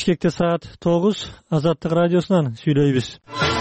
Бишкекте саат 9. Азаттык радиосунан сүйлөйбүз.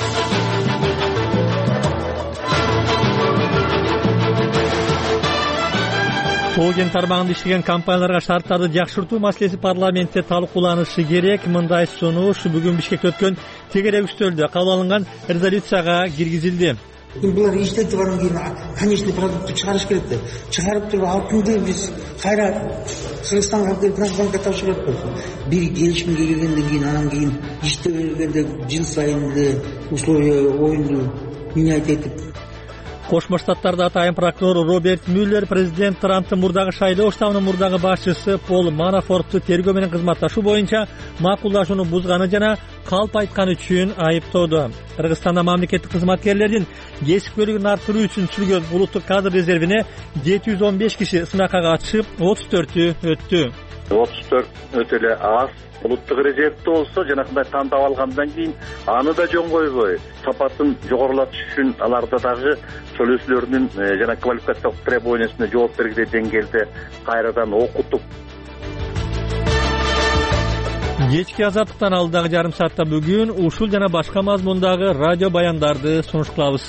Тоо кен тармагында иштеген компанияларга шарттарды жакшыртуу маселеси парламентте талкууланышы керек. Мындай сунуш бүгүн Бишкекте өткөн тегерек үстөлдө кабыл алынган резолюцияга киргизилди. Булар иштетип баргандан кийин конечный продуктты чыгарыш керек да. Чыгарып туруп алтынды биз кайра Кыргызстанга алып келип Нацбанкка тапшырып койсун. Бир келишимге келгенден кийин анан кийин иштеп бергенде жыл сайын условия оюнду менять этип. Кошмо Штаттарда атайын прокурор Роберт Мюллер президент Трамптын мурдагы шайлоо штабынын мурдагы башчысы Пол Манафортту тергөө менен кызматташуу боюнча макулдашууну бузганы жана калп айтканы үчүн айыптоодо. Кыргызстанда мамлекеттик кызматкерлердин кесипкөйлүгүн арттыруу үчүн түзүлгөн улуттук кадр резервине 715 киши сынакка катышып, 34-ü өттү. 34 өтө эле аз. Улуттук резервде болсо жанакындай тандап алгандан кийин аны да жөн койбой, сапатын жогорулатыш үчүн аларда дагы төлөөчүлөрдүн жана квалификациялык требованиясына жооп бергиле деңгээлде кайрадан окутуп. Кечки азаттыктан алдагы жарым саатта бүгүн ушул жана башка мазмундагы радио баяндарды сунуш кылабыз.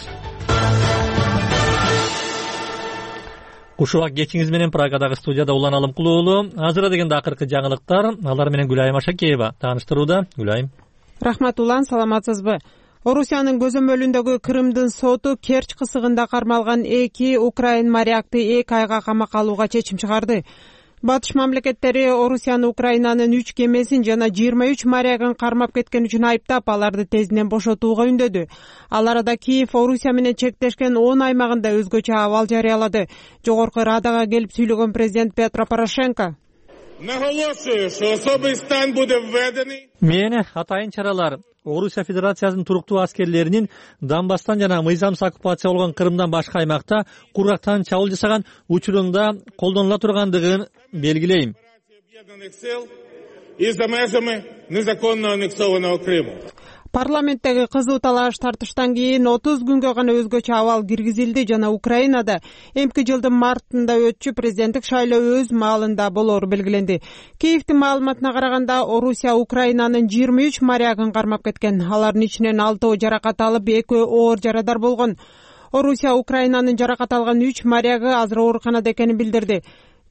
Кушубак кечиңиз менен Прагадагы студияда Улан Алымкулуу уулу. Азыр дегенде акыркы жаңылыктар, алар менен Гүлайым Ашакеева тааныштырууда. Гүлайым. Рахмат Улан, саламатсызбы? Орусиянын көзөмөлүндөгү Крымдын соту Керч кысыгында кармалган 2 украин морякты 2 айга камакка алууга чечим чыгарды. Батыш мамлекеттери Орусияны Украинанын 3 кемесин жана 23 морягын кармап кеткен үчүн айыптап, аларды тезинен бошотууга үндөдү. Ал арада Киев Орусия менен чектешкен 10 аймагында өзгөчө абал жарыялады. Жогорку Радага келип сүйлөгөн президент Петро Порошенко Мен атайын чаралар Орусия Федерациясынын туруктуу аскерлеринин Донбасстан жана мыйзамсыз оккупация болгон Крымдан башка аймакта кургактан чабуул жасаган учурунда колдонула тургандыгын белгилейм. Парламенттеги кызуу талаш тартыштан кийин 30 күнгө гана өзгөчө абал киргизилди жана Украинада эмки жылдын мартында өтчү президенттик шайлоо өз маалында болору белгиленди. Киевдин маалыматына караганда Орусия Украинанын 23 морягын кармап кеткен. Алардын ичинен 6 жаракат алып, 2 оор жарадар болгон. Орусия Украинанын жаракат алган 3 морягы азыр ооруканада экенин билдирди.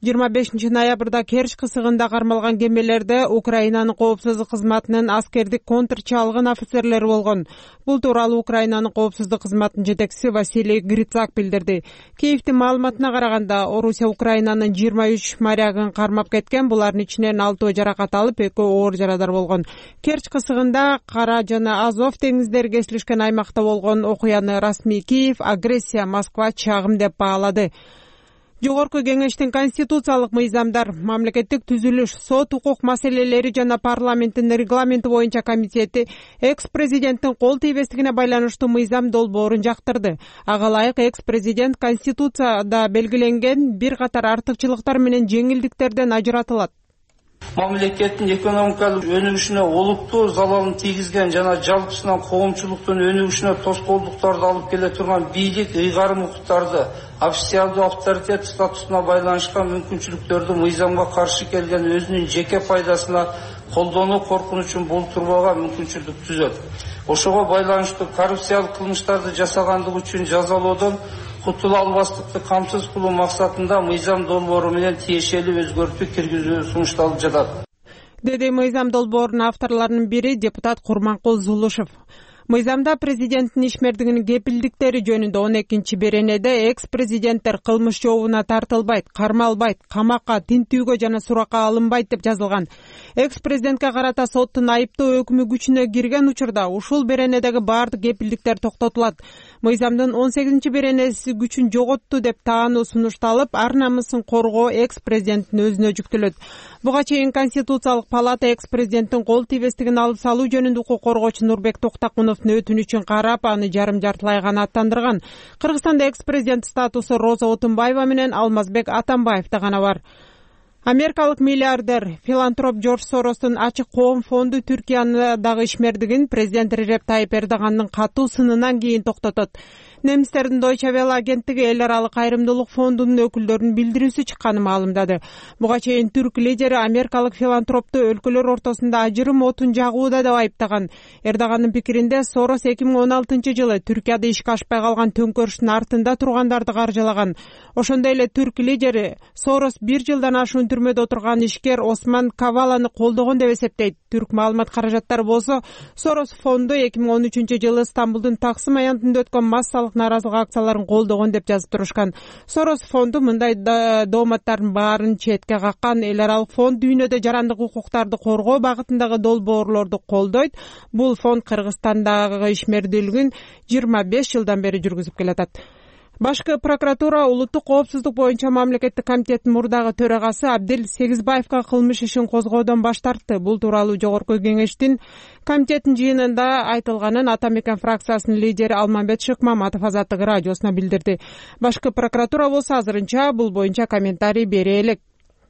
25 ноябрда Керч кысыгында кармалган кемелерде Украинанын коопсуздук кызматынын аскердик контрчалгын офицерлери болгон. Бул тууралуу Украинанын коопсуздук кызматынын жетекчиси Василий Грицак билдирди. Киевдин маалыматына караганда Орусия Украинанын 23 морягын кармап кеткен, булардын ичинен 6 жаракат алып, 2 оор жарадар болгон. Керч кысыгында Кара жана Азов деңиздери кесилишкен аймакта болгон окуяны расмий Киев агрессия, Москва чагым деп баалады. Жогорку кеңештин конституциялык мыйзамдар, мамлекеттик түзүлүш, сот укук маселелери жана парламенттин регламенти боюнча комитети экс-президенттин кол тийбестигине байланыштуу мыйзам долбоорун жактырды. Ага ылайык экс-президент конституцияда белгиленген бир катар артыкчылыктар менен жеңилдиктерден ажыратылат. Мамлекеттин экономикалык өнүгүшүнө олуттуу залалын тийгизген жана жалпысынан коомчулуктун өнүгүшүнө тоскоолдуктарды алып келе турган бийлик ыйгарым укуктарды, официалдуу авторитет статусуна байланышкан мүмкүнчүлүктөрдү мыйзамга каршы келген өзүнүн жеке пайдасына колдонуу коркунучун болтурууга мүмкүнчүлүк түзөт. Ошого байланыштуу коррупциялык кылмыштарды жасагандыгы үчүн жазалоодон кутула албастыкты камсыз кылуу максатында мыйзам долбоору менен тиешелүү өзгөртүү киргизүү сунушталып жатат. Деди мыйзам долбоорунун авторлорунун бири депутат Курманкул Зулушев. Мыйзамда президенттин ишмердигинин кепилдиктери жөнүндө 12-чи беренеде экс-президенттер кылмыш жообуна тартылбайт, кармалбайт, камакка, тинтүүгө жана суракка алынбайт деп жазылган. Экс-президентке карата соттун айыптоо өкүмү күчүнө кирген учурда ушул беренедеги баардык кепилдиктер токтотулат. Мыйзамдын 18-чи беренеси күчүн жоготту деп таануу сунушталып, ар намысын коргоо экс-президенттин өзүнө жүктөлөт. Буга чейин Конституциялык палата экс-президенттин кол тийбестигин алып салуу жөнүндө укук коргоочу Нурбек Токтакуновдун өтүнүчүн карап, аны жарым-жартылай гана аттандырган. Кыргызстанда экс-президент статусу Роза Отунбаева менен Алмазбек Атамбаевда гана бар. Америкалык миллиардер, филантроп Джордж Соростун ачык коом фонду Түркиянадагы ишмердигин президент Режеп Тайип Эрдогандын катуу сынынан кийин токтотот. Немистердин Deutsche Welle агенттиги эл аралык кайрымдуулук фондунун өкүлдөрүнүн билдирүүсү чыкканын маалымдады. Буга чейин түрк лидери америкалык филантропту өлкөлөр ортосунда ажырым отун жагууда деп айыптаган. Эрдогандын пикиринде Сорос 2016-жылы Түркияда ишке ашпай калган төңкөрүштүн артында тургандарды каржылаган. Ошондой эле түрк лидери Сорос 1 жылдан ашуун түрмөдө отурган ишкер Осман Каваланы колдогон деп эсептейт. Түрк маалымат каражаттары болсо Сорос фонду 2013-жылы Стамбулдун Таксым аянтында өткөн массалык нааразылык акцияларын колдогон деп жазып турушкан. Сорос фонду мындай дооматтардын баарын четке каккан. Эл аралык фонд дүйнөдө жарандык укуктарды коргоо багытындагы долбоорлорду колдойт. Бул фонд Кыргызстандагы ишмердүүлүгүн 25 жылдан бери жүргүзүп келатат. Башкы прокуратура улуттук коопсуздук боюнча мамлекеттик комитеттин мурдагы төрагасы Абдил Сегизбаевга кылмыш ишин козгоодон баш тартты. Бул тууралуу жогорку кеңештин комитеттин жыйынында айтылганын Ата Мекен фракциясынын лидери Алмамбет Шыкмаматов Азаттык радиосуна билдирди. Башкы прокуратура болсо азырынча бул боюнча комментарий бере элек.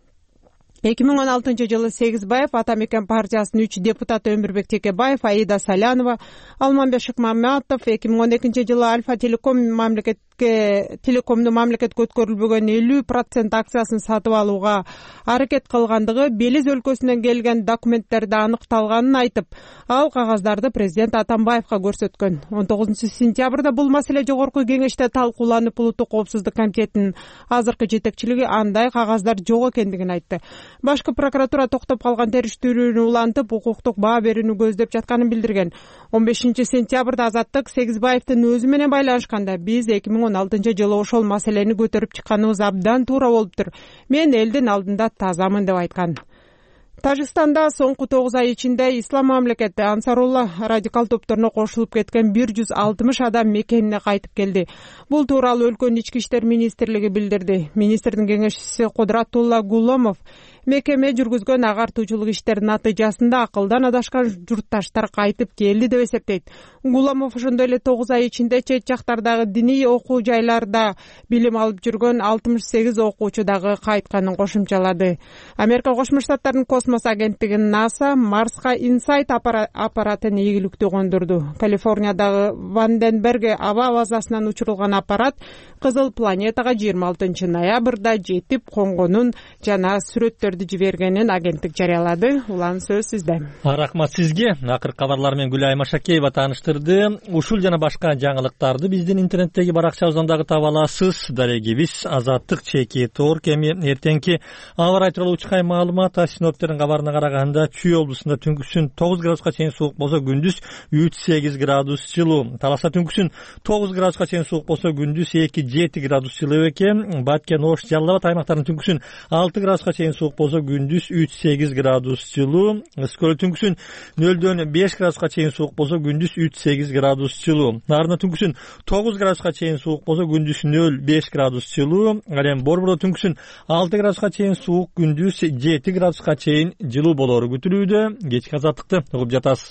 2016-жылы Сегизбаев Ата Мекен партиясынын 3 депутаты Өмүрбек Текебаев, Аида Салянова, Алмамбет Шыкмаматов 2012-жылы Альфа Телекомду мамлекетке өткөрүлбөгөн 50% акциясын сатып алууга аракет кылгандыгы Белиз өлкөсүнөн келген документтерде аныкталганын айтып, ал кагаздарды президент Атамбаевга көрсөткөн. 19-сентябрда бул маселе жогорку кеңеште талкууланып, улуттук коопсуздук комитетинин азыркы жетекчилиги андай кагаздар жок экендигин айтты. Башкы прокуратура токтоп калган териштирүүнү улантып, укуктук баа берүүнү көздөп жатканын билдирген. 15-сентябрда Азаттык Сегизбаевдин өзү менен байланышканда, биз 2016-жылы ошол маселени көтөрүп чыкканыбыз абдан туура болуптур. Мен элдин алдында тазамын деп айткан. Тажикстанда соңку 9 ай ичинде Ислам мамлекети Ансарулла радикал топторуна кошулуп кеткен 160 адам мекенине кайтып келди. Бул тууралуу өлкөнүн ички иштер министрлиги билдирди. Министрдин кеңешчиси Кудратулла Гуломов мекеме жүргүзгөн агартуучулук иштеринин натыйжасында акылдан адашкан журтташтар кайтып келди деп эсептейт. Гуломов ошондой эле 9 ай ичинде чет жактардагы диний окуу жайларда билим алып жүргөн 68 окуучу дагы кайтканын кошумчалады. Америка Кошмо Штаттарынын космос агенттиги НАСА Марска Инсайт аппаратын ийгиликтүү кондурду. Калифорниядагы Ванденберг аба базасынан учурулган аппарат Кызыл планетага 26-ноябрда жетип конгонун жана сүрөттөрдү жибергенин агенттик жарыялады. Улан сөз сизде. Рахмат сизге. Акыркы кабарлар менен Гүлай Машакеева тааныштырды. Ушул жана башка жаңылыктарды биздин интернеттеги баракчабыздан дагы таба аласыз. Дарегибиз Азаттык /Тор кеми эртеңки аба ырайы тууралуу учкай маалымат синоптиктердин кабарына караганда Чүй облусунда түнкүсүн 9 градуска чейин суук болсо, күндүз 3-8 градус жылуу. Таласа түнкүсүн 9 градуска чейин суук болсо, күндүз 2-7 градус жылуу экен. Баткен, Ош, Жалал Абад аймактарынын түнкүсүн 6 градуска чейин суук болсо, күндүз 3-8 градус жылуу. Өскөлө түнкүсүн 0-5 градуска чейин суук болсо, күндүз 3-8 градус жылуу. Нарында түнкүсүн 9 градуска чейин суук болсо, күндүз 0-5 градус жылуу. Ал эми Борбордо түнкүсүн 6 градуска чейин суук, күндүз 7 градуска чейин жылуу болору күтүлүүдө. Кечки азаттыкты угуп жатасыз.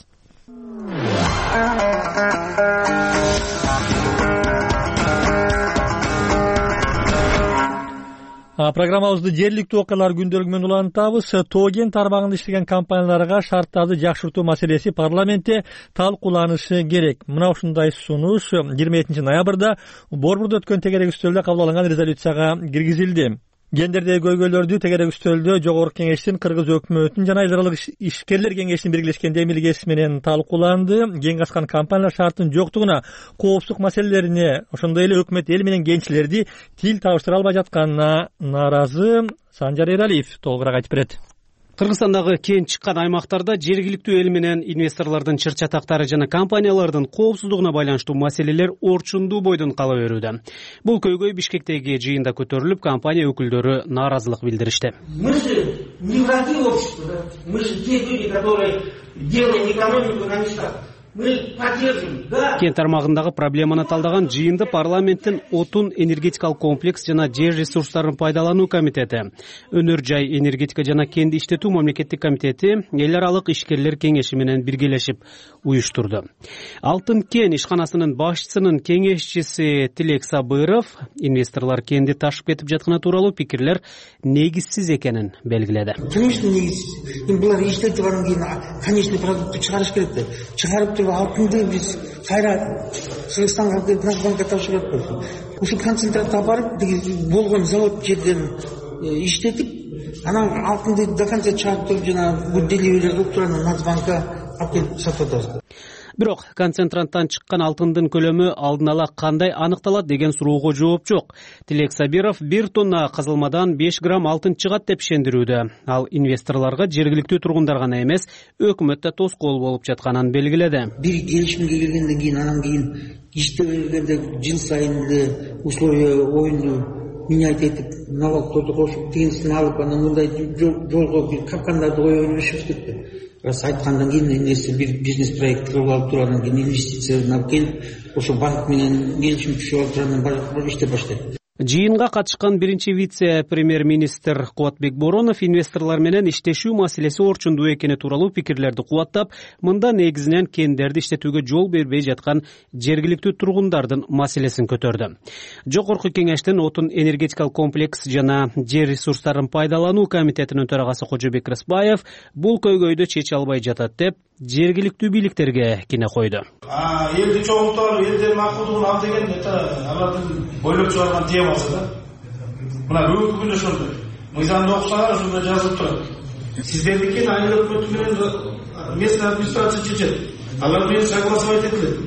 Программабызды жергиликтүү окуялар күндөлүгү менен улантабыз. Тоген тармагында иштеген компанияларга шарттарды жакшыртуу маселеси парламентте талкууланышы керек. Мына ушундай сунуш 27-ноябрда Борбордо өткөн тегерек үстөлдө кабыл алынган резолюцияга киргизилди. Гендердеги көйгөйлөрдү тегерек үстөлдө Жогорку Кеңештин, Кыргыз өкмөтүнүн жана эл аралык ишкерлер кеңешинин биргелешкен демилгеси менен талкууланды. Кең аскан компаниялар шарттын жоктугуна, коопсуздук маселелерине, ошондой эле өкмөт эл менен кенчилерди тил табыштыра албай жатканына нааразы. Санжар Эралиев толугураак айтып берет. Кыргызстандагы кен чыккан аймактарда жергиликтүү эл менен инвесторлордун чыр-чатактары жана компаниялардын коопсуздугуна байланыштуу маселелер орчундуу бойдон кала берүүдө. Бул көйгөй Бишкектеги жыйында көтөрүлүп, компания өкүлдөрү нааразылык билдиришти. Мы же не враги общества, мы же те люди, которые делаем экономику на местах. Кен тармагындагы проблеманы талдаган жыйынды парламенттин отун энергетикалык комплекс жана жер ресурстарын пайдалануу комитети, өнөр жай энергетика жана кенди иштетүү мамлекеттик комитети эл аралык ишкерлер кеңеши менен биргелешип уюштурду. Алтын кен ишканасынын башчысынын кеңешчиси Тилек Сабыров инвесторлор кенди ташып кетип жатканы тууралуу пикирлер негизсиз экенин белгиледи. Конечно, негизсиз. Булар иштетип баргандан кийин конечный продуктты чыгарыш керек да. Чыгарып туруп алтынды биз кайра Кыргызстанга алып келип Нацбанкка тапшырып койдук. Ушул концентратка барып болгон завод жерден иштетип, анан алтынды до конца чыгарып туруп жана бул делебелер кылып туруп анан Нацбанкка алып келип сатып атабыз. Бирок концентранттан чыккан алтындын көлөмү алдын ала кандай аныкталат деген суроого жооп жок. Тилек Сабиров 1 тонна казылмадан 5 грамм алтын чыгат деп ишендирүүдө. Ал инвесторлорго жергиликтүү тургундар гана эмес, өкмөт да тоскоол болуп жатканын белгиледи. Бир келишимге келгенден кийин анан кийин иштеп бергенде жыл сайын эле условия оюнду менять этип, налогторду кошуп, тигинсин алып, анан мындай жолго бир капкандарды кое беришибиз кетти. Раз айткандан кийин эмнеси бир бизнес проект кылып алып тургандан кийин инвестицияны алып келип, ошо банк менен келишим түшүп алып туруп иштеп баштайт. Жыйынга катышкан биринчи вице-премьер-министр Кубатбек Боронов инвесторлор менен иштешүү маселеси орчундуу экени тууралуу пикирлерди кубаттап, мында негизинен кендерди иштетүүгө жол бербей жаткан жергиликтүү тургундардын маселесин көтөрдү. Жогорку кеңештин отун энергетикалык комплекс жана жер ресурстарын пайдалануу комитетинин төрагасы Кожобек Рыспаев бул көйгөйдү чече албай жатат деп жергиликтүү бийликтерге кине койду. Элди чоңуктар, элдин макулдугун ал деген алардын бойлоп чыгарган темасы да. Мына бүгүнкү күндө ошондой. Мыйзамды окусаңар ошондо жазылып турат. Сиздердики айыл өкмөтү менен местный администрация чечет. Алар менен согласовать этилет.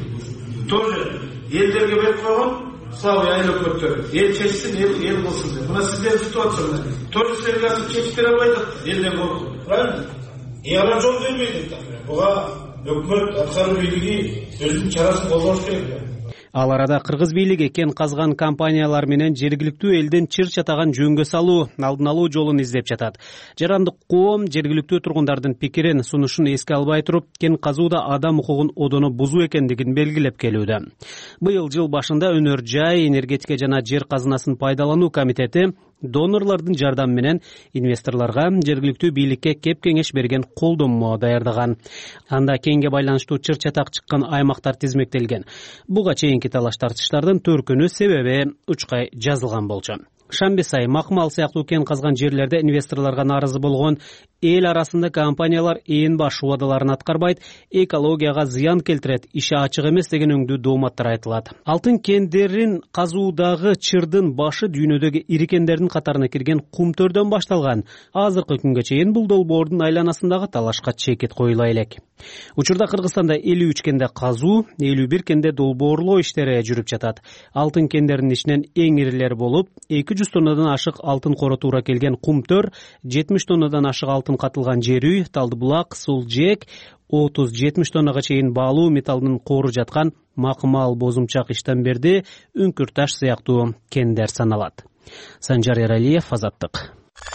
Тоже элдерге берип койгон слабый айыл өкмөттөрү. Эл чечсин, эл кылсын деп. Мына сиздер ситуация мына. Тоже силерге азыр чечип бере албай атат. Элден коркуп. Правильно? Алар жол бербейт. Буга өкмөт аткаруу бийлиги өзүнүн чарасын колдош керек. Ал арада кыргыз бийлиги кен казган компаниялар менен жергиликтүү элдин чыр чатаган жөнгө салуу, алдын алуу жолун издеп жатат. Жарандык коом жергиликтүү тургундардын пикирин, сунушун эске албай туруп, кен казууда адам укугун одоно бузуу экендигин белгилеп келүүдө. Быйыл жыл башында Өнөр жай, энергетика жана жер казынасын пайдалануу комитети донорлордун жардамы менен инвесторлорго жергиликтүү бийликке кеп кеңеш берген колдонмо даярдаган. Анда кенге байланыштуу чыр чатак чыккан аймактар тизмектелген. Буга чейинки талаш тартыштардын төркүнү себеби учкай жазылган болчу. Шамбисай, Макмал сыяктуу кен казган жерлерде инвесторлорго нааразы болгон эл арасында компаниялар ээн баш убадаларын аткарбайт, экологияга зыян келтирет, иши ачык эмес деген өңдүү дооматтар айтылат. Алтын кендерин казуудагы чырдын башы дүйнөдөгү ири кендердин катарына кирген кумтөрдөн башталган. Азыркы күнгө чейин бул долбоордун айланасындагы талашка чекит коюла элек. Учурда Кыргызстанда 53 кенде казуу, 51 кенде долбоорлоо иштери жүрүп жатат. Алтын кендеринин ичинен эң ирилери болуп, 200 тоннадан ашык алтын коро туура келген кумтөр, 70 тоннадан ашык алтын катылган жер үй, Талдыбулак, Сулжек, 30-70 тоннага чейин баалуу металлдын кору жаткан Макмал, Бозумчак, Иштемберди, Үңкүрташ сыяктуу кендер саналат. Санжар Эралиев, Азаттык.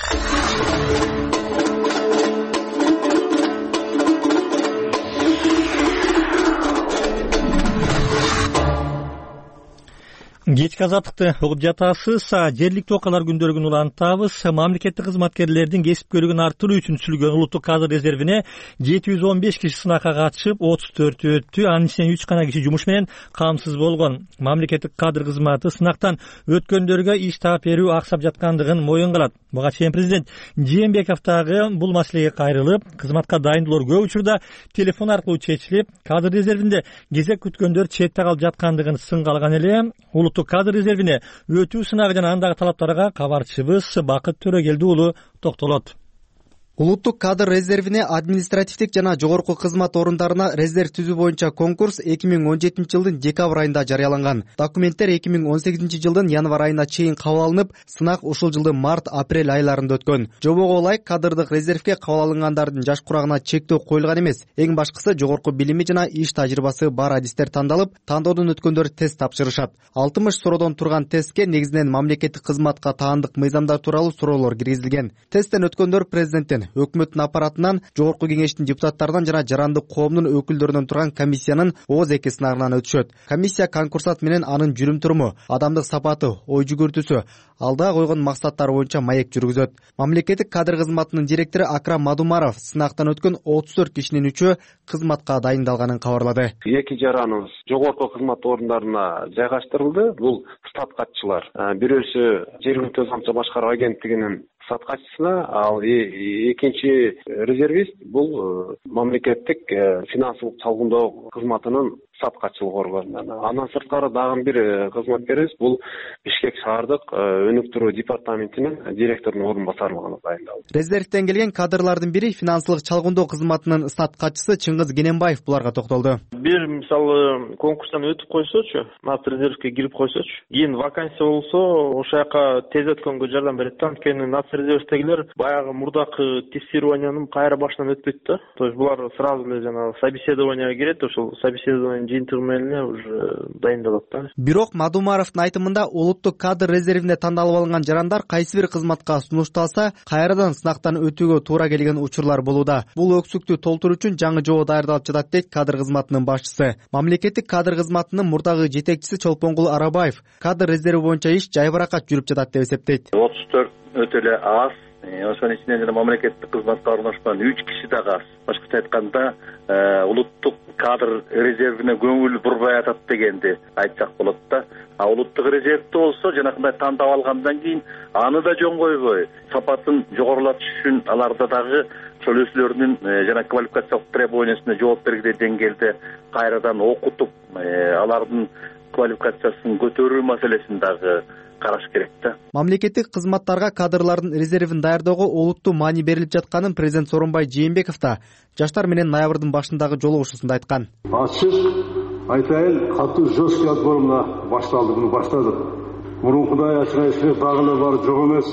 Кечки Азаттыкты угуп жатасыз. Жергиликтүү окуялар күндөрүн улантабыз. Мамлекеттик кызматкерлердин кесипкөйлүгүн арттыруу үчүн түзүлгөн улуттук кадр резервине 715 киши сынакка катышып, 34 өттү. Анын ичинен 3 гана киши жумуш менен камсыз болгон. Мамлекеттик кадр кызматы сынактан өткөндөргө иш таап берүү аксап жаткандыгын моюн кылат. Буга чейин президент Жээнбеков дагы бул маселеге кайрылып, кызматка дайындоолор көп учурда телефон аркылуу чечилип, кадр резервинде кезек күткөндөр четте калып жаткандыгын сынга алган эле. Улуттук кадр резервине өтүү сынагы жана андагы талаптарга кабарчыбыз Бакыт Төрөгелди уулу токтолот. Улуттук кадр резервине административдик жана жогорку кызмат орундарына резерв түзүү боюнча конкурс 2017 жылдын декабрь айында жарыяланган. Документтер 2018 жылдын январь айына чейин кабыл алынып, сынак ушул жылдын март-апрель айларында өткөн. Жобого ылайык кадрдык резервге кабыл алынгандардын жаш курагына чектөө коюлган эмес. Эң башкысы жогорку билими жана иш тажрыйбасы бар адистер тандалып, тандоодон өткөндөр тест тапшырышат. 60 суроодон турган тестке негизинен мамлекеттик кызматка таандык мыйзамдар тууралуу суроолор киргизилген. Тесттен өткөндөр президенттен, өкмөттүн аппаратынан, жогорку кеңештин депутаттарынан жана жарандык коомдун өкүлдөрүнөн турган комиссиянын ооз-эки сынагынан өтүшөт. Комиссия конкурсат менен анын жүрүм-туруму, адамдык сапаты, ой жүгүртүүсү, алда койгон максаттары боюнча маек жүргүзөт. Мамлекеттик кадр кызматынын директору Акрам Мадумаров сынактан өткөн 34 кишинин 3-өө кызматка дайындалганын кабарлады. Эки жараныбыз жогорку кызмат орундарына жайгаштырылды. Бул штат катчылар. Бирөөсү жергиликтүү өзү камчы башкаруу агенттигинин саткачысына, ал экинчи резервист бул мамлекеттик финансылык чалгындоо кызматынын саткачылыгы органы. Андан сырткары дагы бир кызматкерибиз бул Бишкек шаардык өнүктүрүү департаментинин директорунун орун басарлыгына дайындалды. Резервден келген кадрлардын бири финансылык чалгындоо кызматынын саткачысы Чыңгыз Кененбаев буларга токтолду. Бир мисалы конкурстан өтүп койсочу, нат резервге кирип койсочу, кийин вакансия болсо ошол жака тез өткөнгө жардам берет да. Анткени нат резервдегилер баягы мурдакы тестированиянын кайра башынан өтпөйт да. То есть булар сразу эле жанагы собеседованияга кирет, ошол собеседование жыйынтыгы менен эле уже дайындалат да. Бирок Мадумаровдун айтымында улуттук кадр резервине тандалып алынган жарандар кайсы бир кызматка сунушталса, кайрадан сынактан өтүүгө туура келген учурлар болууда. Бул өксүктү толтуруу үчүн жаңы жобо даярдалып жатат дейт кадр кызматынын башчысы. Мамлекеттик кадр кызматынын мурдагы жетекчиси Чолпонгул Арабаев кадр резерви боюнча иш жайбаракат жүрүп жатат деп эсептейт. 34 өтө эле аз. Ошонун ичинен жана мамлекеттик кызматка орношкон 3 киши дагы аз. Башкача айтканда, улуттук кадр резервине көңүл бурбай атат дегенди айтсак болот да. А улуттук резервде болсо жанакындай тандап алгандан кийин аны да жөн койбой, сапатын жогорулатыш үчүн аларда дагы чөлөөчүлөрдүн жана квалификациялык требованиясына жооп бергиле деңгээлде кайрадан окутуп, алардын квалификациясын көтөрүү маселесин дагы караш керек да. Мамлекеттик кызматтарга кадрлардын резервин даярдоого олуттуу маани берилип жатканын президент Сооронбай Жээнбеков да жаштар менен ноябрдын башындагы жолугушуусунда айткан. Ачык айтайын, катуу жесткий отбор мына башталды, буну баштадык. Мурункудай ачык айтып дагы эле бар жок эмес.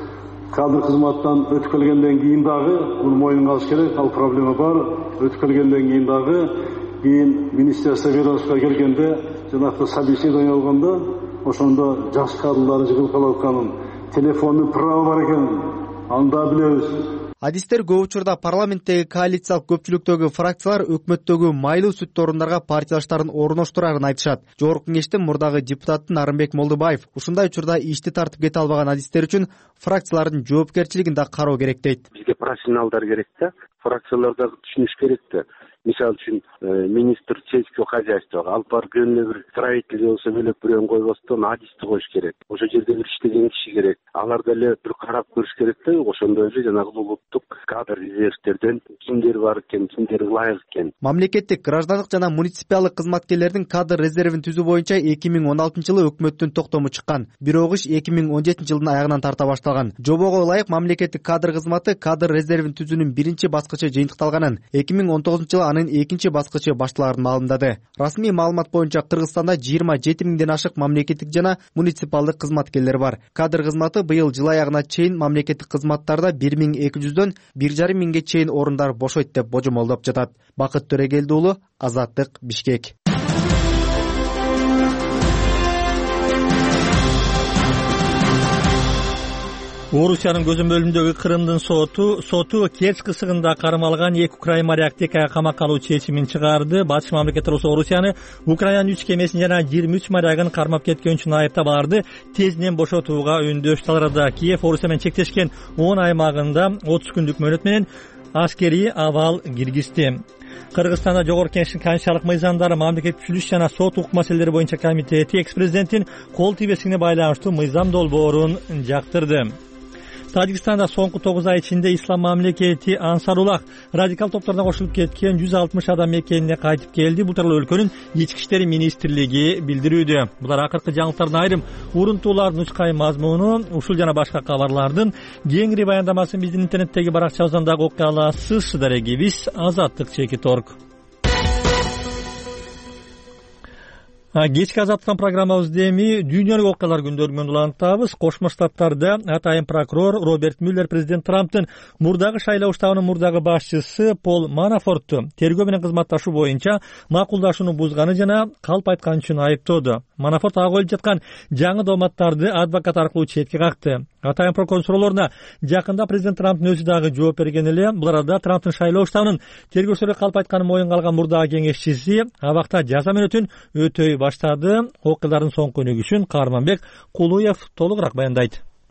Кадр кызматтан өтүп келгенден кийин дагы муну мойнуна алыш керек, ал проблема бар. Өтүп келгенден кийин дагы кийин министерство ведомствого келгенде жанакы собеседование алганда ошондо жаш кадрлар жыгылып калып атканын, телефондун правы бар экенин аны да билебиз. Адистер көп учурда парламенттеги коалициялык көпчүлүктөгү фракциялар өкмөттөгү майлуу сүттүү орундарга партиялаштарын орноштурарын айтышат. Жогорку кеңештин мурдагы депутаты Нарымбек Молдубаев ушундай учурда ишти тартып кете албаган адистер үчүн фракциялардын жоопкерчилигин да кароо керек дейт. Бизге профессионалдар керек да, фракциялар дагы түшүнүш керек да. Мисалы үчүн министр сельского хозяйствого алып барып жөнүнө бир строитель болсо бөлөк бирөөнү койбостон адисти коюш керек. Ошол жерде бир иштеген киши керек. Алар деле бир карап көрүш керек да. Ошондой эле жанагы улуттук кадр резервдерден кимдер бар экен, кимдер ылайык экен. Мамлекеттик, граждандык жана муниципалдык кызматкерлердин кадр резервин түзүү боюнча 2016-жылы өкмөттүн токтому чыккан. Бирок иш 2017-жылдын аягынан тарта башталган. Жобого ылайык мамлекеттик кадр кызматы кадр резервин түзүүнүн биринчи баскычы жыйынтыкталганын, 2019-жылы анын экинчи баскычы башталарын маалымдады. Расмий маалымат боюнча Кыргызстанда 27 миңден ашык мамлекеттик жана муниципалдык кызматкерлер бар. Кадр кызматы быйыл жыл аягына чейин мамлекеттик кызматтарда 1200-дөн 1,5 миңге чейин орундар бошойт деп божомолдоп жатат. Бакыт Төрегелди уулу, Азаттык, Бишкек. Орусиянын көзөм бөлүмүндөгү Крымдын соту Керчь кысыгында кармалган 2 украин моряк текая камакка алуу чечимин чыгарды. Батыш мамлекеттер Орусияны Украинанын 3 кемесин жана 23 морягын кармап кеткен үчүн айыптап аларды тезинен бошотууга үндөш таларады. Киев Орусия менен чектешкен 10 аймагында 30 күндүк мөөнөт менен аскерий абал киргизди. Кыргызстанда Жогорку Кеңештин Конституциялык мыйзамдары, мамлекеттик түзүлүш жана сот укук маселелери боюнча комитети экс-президенттин кол тийбестигине байланыштуу мыйзам долбоорун жактырды. Тажикстанда соңку 9 ай ичинде Ислам мамлекети Ансаруллах радикал топторуна кошулуп кеткен 160 адам мекенине кайтып келди. Бул тууралуу өлкөнүн ички иштери министрлиги билдирүүдө. Булар акыркы жаңылыктардын айрым урунтуулардын нускай мазмуну, ушул жана башка кабарлардын кеңири баяндамасын биздин интернеттеги баракчабыздан дагы окуй аласыз. Дарегибиз Азаттык /org. Кечки Азаттыктан программабызды эми дүйнөлүк окуялар күндөрү менен улантабыз. Кошмо Штаттарда атайын прокурор Роберт Мюллер президент Трамптын мурдагы шайлоо штабынын мурдагы башчысы Пол Манафортту тергөө менен кызматташуу боюнча макулдашууну бузганы жана калп айткан үчүн айыптоодо. Манафорт ага коюлуп жаткан жаңы дооматтарды адвокат аркылуу четке какты. Атайын прокурор суроолоруна жакында президент Трамптын өзү дагы жооп берген эле. Бул арада Трамптын шайлоо штабынын тергөөчүлөргө калп айтканын моюнга алган мурдагы кеңешчиси абакта жаза мөөнөтүн өтөй баштады. Окуялардын соңку өнүгүшүн Каарманбек Кулуев толугураак баяндайт.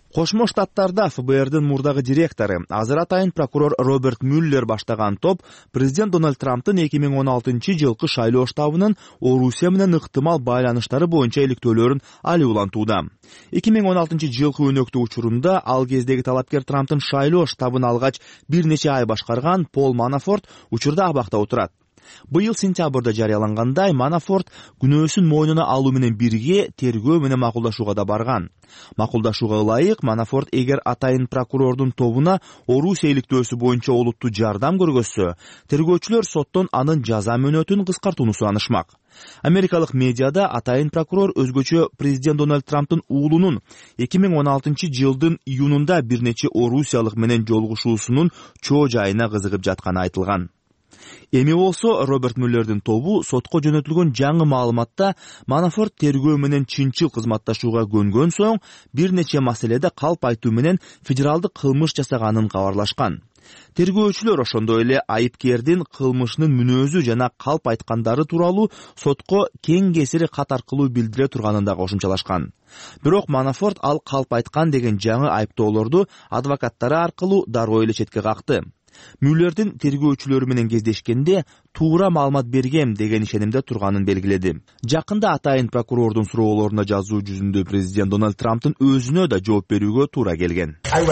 Кошмо Штаттарда ФБРдин мурдагы директору, азыр атайын прокурор Роберт Мюллер баштаган топ президент Дональд Трамптын 2016-жылкы шайлоо штабынын Орусия менен ыктымал байланыштары боюнча иликтөөлөрүн али улантууда. 2016-жылкы өнөктүү учурунда ал кездеги талапкер Трамптын шайлоо штабын алгач бир нече ай башкарган Пол Манафорт учурда абакта отурат. Быйыл сентябрда жарыялангандай Манафорт күнөөсүн мойнуна алуу менен бирге тергөө менен макулдашууга да барган. Макулдашууга ылайык Манафорт эгер атайын прокурордун тобуна Орусия иликтөөсү боюнча олуттуу жардам көргөзсө, тергөөчүлөр соттон анын жаза мөөнөтүн кыскартууну суранышмак. Америкалык медиада атайын прокурор өзгөчө президент Дональд Трамптын уулунун 2016-жылдын июнунда бир нече орусиялык менен жолугушуусунун чоо жайына кызыгып жатканы айтылган. Эми болсо Роберт Мюллердин тобу сотко жөнөтүлгөн жаңы маалыматта Манафорт тергөө менен чынчыл кызматташууга көнгөн соң бир нече маселеде калп айтуу менен федералдык кылмыш жасаганын кабарлашкан. Тергөөчүлөр ошондой эле айыпкердин кылмышынын мүнөзү жана калп айткандары тууралуу сотко кең кесири кат аркылуу билдире турганын да кошумчалашкан. Бирок Манафорт ал калп айткан деген жаңы айыптоолорду адвокаттары аркылуу дароо эле четке какты. Мюллердин тергөөчүлөрү менен кездешкенде туура маалымат бергем деген ишенимде турганын белгиледи. Жакында атайын прокурордун суроолоруна жазуу жүзүндө президент Дональд Трамптын өзүнө да жооп берүүгө туура келген.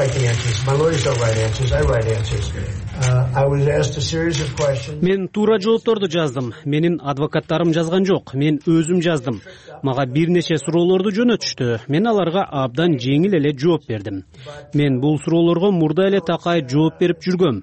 Мен туура жоопторду жаздым. Менин адвокаттарым жазган жок. Мен өзүм жаздым. Мага бир нече суроолорду жөнөтүштү. Мен аларга абдан жеңил эле жооп бердим. Мен бул суроолорго мурда эле такай жооп берип жүргөм.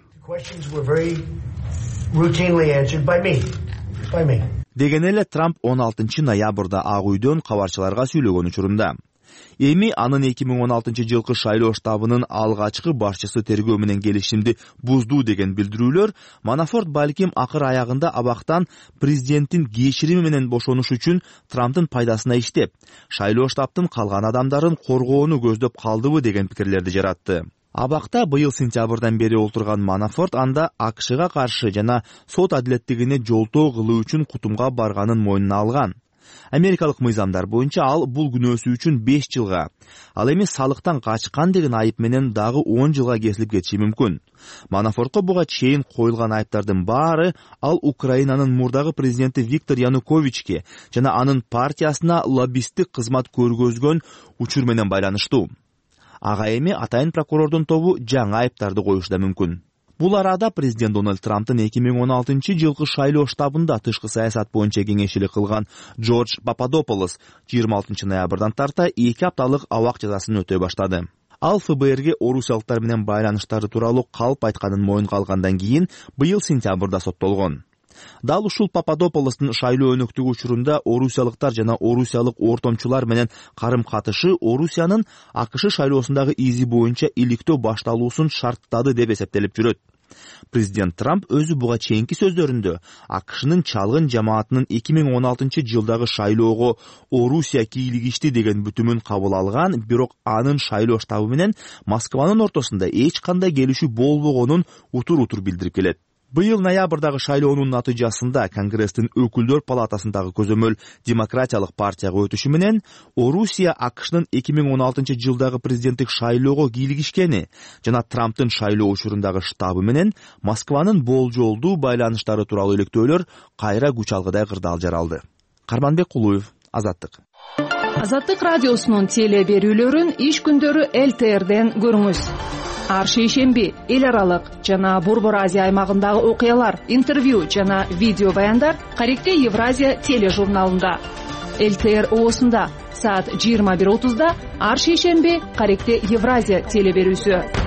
Деген эле Трамп 16-ноябрда Ак үйдөн кабарчыларга сүйлөгөн учурунда. Эми анын 2016-жылкы шайлоо штабынын алгачкы башчысы тергөө менен келишимди буздуу деген билдирүүлөр Манафорт балким акыр аягында абактан президенттин кечирими менен бошонуш үчүн Трамптын пайдасына иштеп, шайлоо штабтын калган адамдарын коргоону көздөп калдыбы деген пикирлерди жаратты. Абакта быйыл сентябрдан бери олтурган Манафорт анда АКШга каршы жана сот адилеттигине жолтоо кылуу үчүн кутумга барганын мойнуна алган. Америкалык мыйзамдар боюнча ал бул күнөөсү үчүн 5 жылга, ал эми салыктан качкан деген айып менен дагы 10 жылга кесилип кетиши мүмкүн. Манафортко буга чейин коюлган айыптардын баары ал Украинанын мурдагы президенти Виктор Януковичке жана анын партиясына лоббисттик кызмат көргөзгөн учур менен байланыштуу. Ага эми атайын прокурордун тобу жаңы айыптарды коюшу да мүмкүн. Бул арада президент Дональд Трамптын 2016-жылкы шайлоо штабында тышкы саясат боюнча кеңешчилик кылган Джордж Пападополос 26 ноябрдан тарта 2 апталык абак жазасын өтөй баштады. Ал ФБРге орусиялыктар менен байланыштары тууралуу калп айтканын моюнга алгандан кийин быйыл сентябрда соттолгон. Дал ушул Пападополостун шайлоо өнөктүгү учурунда орусиялыктар жана орусиялык ортомчулар менен карым-катышы Орусиянын АКШ шайлоосундагы изи боюнча иликтөө башталуусун шарттады деп эсептелип жүрөт. Президент Трамп өзү буга чейинки сөздөрүндө АКШнын чалгын жамаатынын 2016-жылдагы шайлоого Орусия кийлигишти деген бүтүмүн кабыл алган, бирок анын шайлоо штабы менен Москванын ортосунда эч кандай келишүү болбогонун утур-утур билдирип келет. Быйыл ноябрдагы шайлоонун натыйжасында Конгресстин өкүлдөр палатасындагы көзөмөл демократиялык партияга өтүшү менен Орусия АКШнын 2016-жылдагы президенттик шайлоого кийлигишкени жана Трамптын шайлоо учурундагы штабы менен Москванын болжолдуу байланыштары тууралуу иликтөөлөр кайра күч алгыдай кырдаал жаралды. Карманбек Кулуев, Азаттык. Азаттык радиосунун теле берүүлөрүн иш күндөрү ЛТРден көрүңүз. Ар шейшемби эл аралык жана Борбор Азия аймагындагы окуялар, интервью жана видео баяндар Каректе Евразия тележурналында. ЛТР оосунда саат 21:30 ар шейшемби Каректе Евразия теле берүүсү.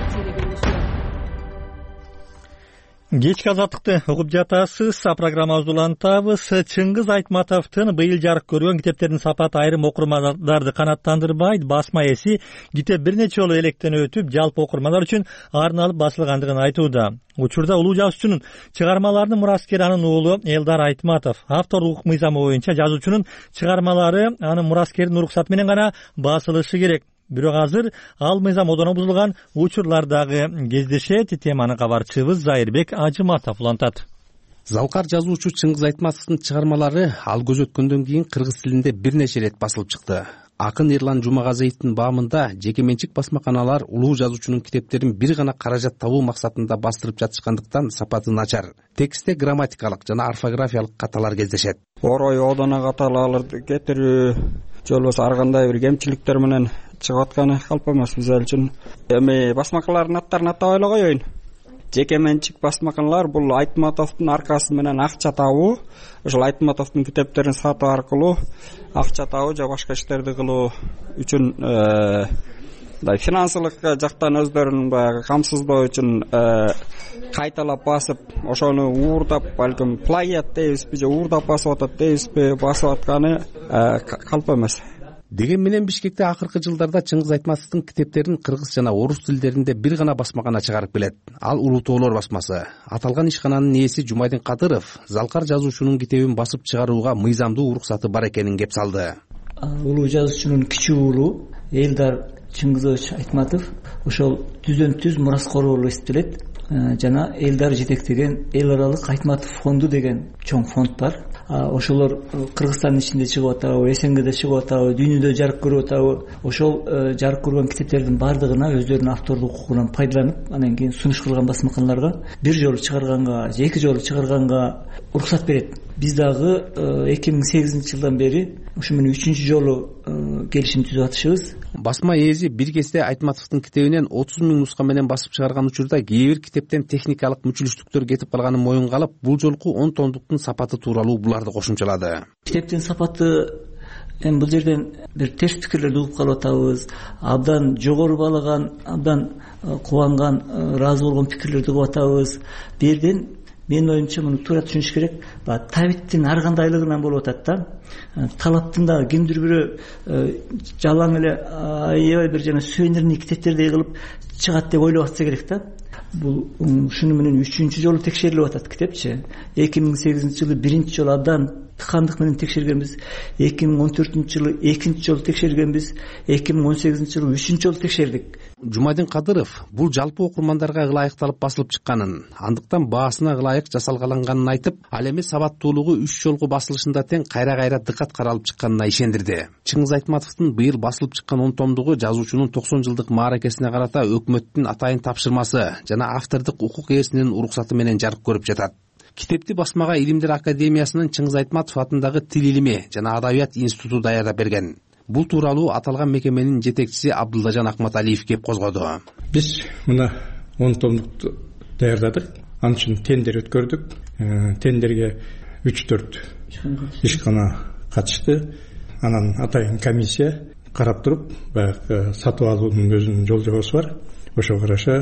Кечки Азаттыкты угуп жатасыз. Программабызды улантабыз. Чыңгыз Айтматовдун быйыл жарык көргөн китептердин сапаты айрым окурмандарды канааттандырбайт. Басма эси китеп бир нече жолу электен өтүп, жалпы окурмандар үчүн арналып басылгандыгын айтууда. Учурда улуу жазуучунун чыгармаларынын мураскери анын уулу Элдар Айтматов. Авторлук мыйзамы боюнча жазуучунун чыгармалары анын мураскеринин уруксаты менен гана басылышы керек. Бирок азыр ал мыйзам одоно бузулган учурлардагы кездешет. Теманы кабарчыбыз Зайырбек Ажыматов улантат. Залкар жазуучу Чыңгыз Айтматовдун чыгармалары ал көзөткөндөн кийин кыргыз тилинде бир нече ирет басылып чыкты. Акын Эрлан Жумагазиевдин баамында жеке менчик басмаканалар улуу жазуучунун китептерин бир гана каражат табуу максатында бастырып жатышкандыктан сапаты начар. Текстте грамматикалык жана орфографиялык каталар кездешет. Орой одона каталарды кетирүү же болбосо ар кандай бир кемчиликтер менен чыгып атканы калп эмес биз үчүн. Эми басмакалардын аттарын атабай эле коеюн. Жеке менчик басмаканалар бул Айтматовдун аркасы менен акча табуу, ошол Айтматовдун китептерин сатуу аркылуу акча табуу же башка иштерди кылуу үчүн финансылык жактан өздөрүн баягы камсыздоо үчүн кайталап басып, ошону уурдап, балким плагиат дейбизби же уурдап басып атат дейбизби, басып атканы калп эмес. Деген менен Бишкекте акыркы жылдарда Чыңгыз Айтматовдун китептерин кыргыз жана орус тилдеринде бир гана басмакана чыгарып келет. Ал Улуу Тоолор басмасы. Аталган ишкананын ээси Жумайдин Кадыров Залкар жазуучунун китебин басып чыгарууга мыйзамдуу уруксаты бар экенин кеп салды. Улуу жазуучунун кичүү уулу Элдар Чыңгызович Айтматов ошол түздөн-түз мураскор болуп эсептелет. Жана Элдар жетектеген эл аралык Айтматов фонду деген чоң фонд бар. Ошолор Кыргызстандын ичинде чыгып атабы, СНГде чыгып атабы, дүйнөдө жарык көрүп атабы, ошол жарык көргөн китептердин бардыгына өздөрүнүн авторлук укугунан пайдаланып, анан кийин сунуш кылган басмаканаларга бир жолу чыгарганга же эки жолу чыгарганга уруксат берет. Биз дагы 2008-жылдан бери ушу менен 3-жолу келишим түзүп атышыбыз. Басма ээси бир кезде Айтматовдун китебинен 30,000 нуска менен басып чыгарган учурда кээ бир китептен техникалык мүчүлүштүктөр кетип калганын моюнга алып, бул жолку 10 томдуктун сапаты тууралуу буларды кошумчалады. Китептин сапаты эми бул жерден бир терс пикирлерди угуп калып атабыз. Абдан жогору баалаган, абдан кубанган, ыраазы болгон пикирлерди угуп атабыз. Бирден менин оюмча муну туура түшүнүш керек. Табиттин ар кандайлыгынан болуп атат да. Талаптын да кимдир бирөө жалаң эле аябай бир жана сүйөнүрүн китептердей кылып чыгат деп ойлоп атса керек да. Бул ушуну менен 3-жолу текшерилип атат китепчи. 2008-жылы биринчи жолу абдан тыкандык менен текшергенбиз. 2014-жылы экинчи жолу текшергенбиз. 2018-жылы 3-жолу текшердик. Жумайдин Кадыров бул жалпы окурмандарга ылайыкталып басылып чыкканын, андыктан баасына ылайык жасалганын айтып, ал эми сабаттуулугу 3 жолку басылышында тең кайра-кайра дыкат каралып чыкканына ишендирди. Чыңгыз Айтматовдун быйыл басылып чыккан 10 томдугу жазуучунун 90 жылдык мааракесине карата өкмөттүн атайын тапшырмасы жана автордук укук ээсинин уруксаты менен жарык көрүп жатат. Китепти басмага Илимдер академиясынын Чыңгыз Айтматов атындагы Тил илими жана Адабият институту даярдап берген. Бул тууралуу аталган мекеменин жетекчиси Абдуллажан Акматалиев кеп козгоду. Биз мына 10 томдукту даярдадык. Ал үчүн тендер өткөрдүк. Тендерге 3-4 ишкана катышты. Анан атайын комиссия карап туруп, баягы сатып алуунун өзүнүн жол жобосу бар. Ошого караша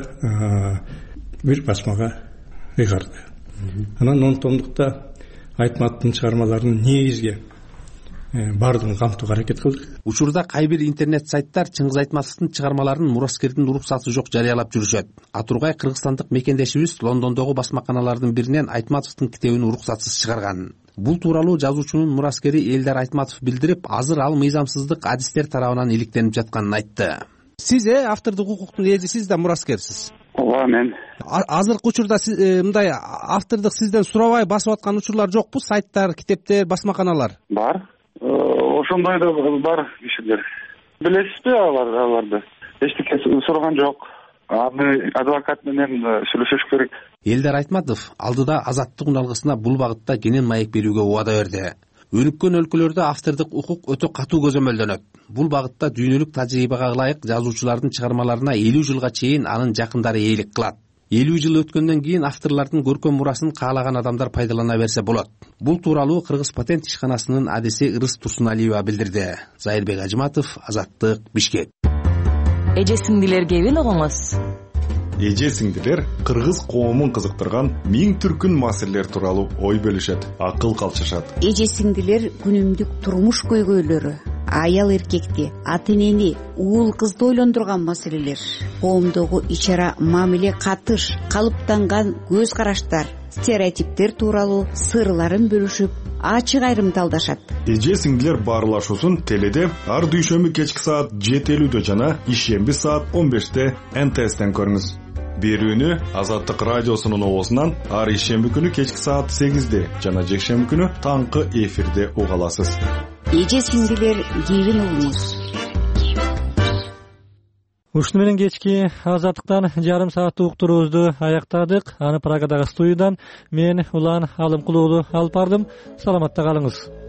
бир басмага ыйгарды. Анан 10 томдукта Айтматовдун чыгармаларынын негизги бардыгын камтууга аракет кылдык. Учурда кайбир интернет сайттар Чыңгыз Айтматовдун чыгармаларын мураскердин уруксаты жок жарыялап жүрүшөт. Атургай кыргызстандык мекендешибиз Лондондогу басмаканалардын биринен Айтматовдун китебин уруксатсыз чыгарган. Бул тууралуу жазуучунун мураскери Элдар Айтматов билдирип, азыр ал мыйзамсыздык адистер тарабынан иликтенип жатканын айтты. Сиз автордук укуктун ээсисиз да мураскерсиз. Ооба, мен. Азыркы учурда мындай автордук сизден сурабай басып аткан учурлар жокпу? Сайттар, китептер, басмаканалар? Бар. Ошондой да бар кишилер. Билесизби аларды? Эчтеке сураган жок. Аны адвокат менен сүйлөшүш керек. Элдар Айтматов алдыда Азаттык уналгысына бул багытта кенен маек берүүгө убада берди. Өнүккөн өлкөлөрдө автордук укук өтө катуу көзөмөлдөнөт. Бул багытта дүйнөлүк тажрыйбага ылайык жазуучулардын чыгармаларына 50 жылга чейин анын жакындары ээлик кылат. 50 жыл өткөндөн кийин авторлордун көркөм мурасын каалаган адамдар пайдалана берсе болот. Бул тууралуу Кыргыз патент ишканасынын адиси Ырыс Турсуналиева билдирди. Зайырбек Ажыматов, Азаттык, Бишкек. Эже сиңдилер кебин угуңуз. Эже сиңдилер кыргыз коомун кызыктырган миң түркүн маселелер тууралуу ой бөлүшөт, акыл калчышат. Эже сиңдилер күнүмдүк турмуш көйгөйлөрү, аял эркекти, ата энени, уул кызды ойлондурган маселелер, коомдогу ичара мамиле катыш, калыптанган көз караштар, стереотиптер тууралуу сырларын бөлүшүп, ачык айрымталдашат. Эже сиңдилер баарлашуусун теледе ар дүйшөмбү кечки саат 7:50 жана ишемби саат 15-те НТСтен көрүңүз. Берүүнү Азаттык радиосунун оозунан ар ишемби күнү кечки саат 8-де жана жекшемби күнү таңкы эфирде уга аласыз. Эже сиңдилер кебин угуңуз. Ушуну менен кечки Азаттыктан жарым сааттык уктуруубузду аяктадык. Аны Прагадагы студиядан мен Улан Алымкулуулу алып бардым. Саламатта калыңыз.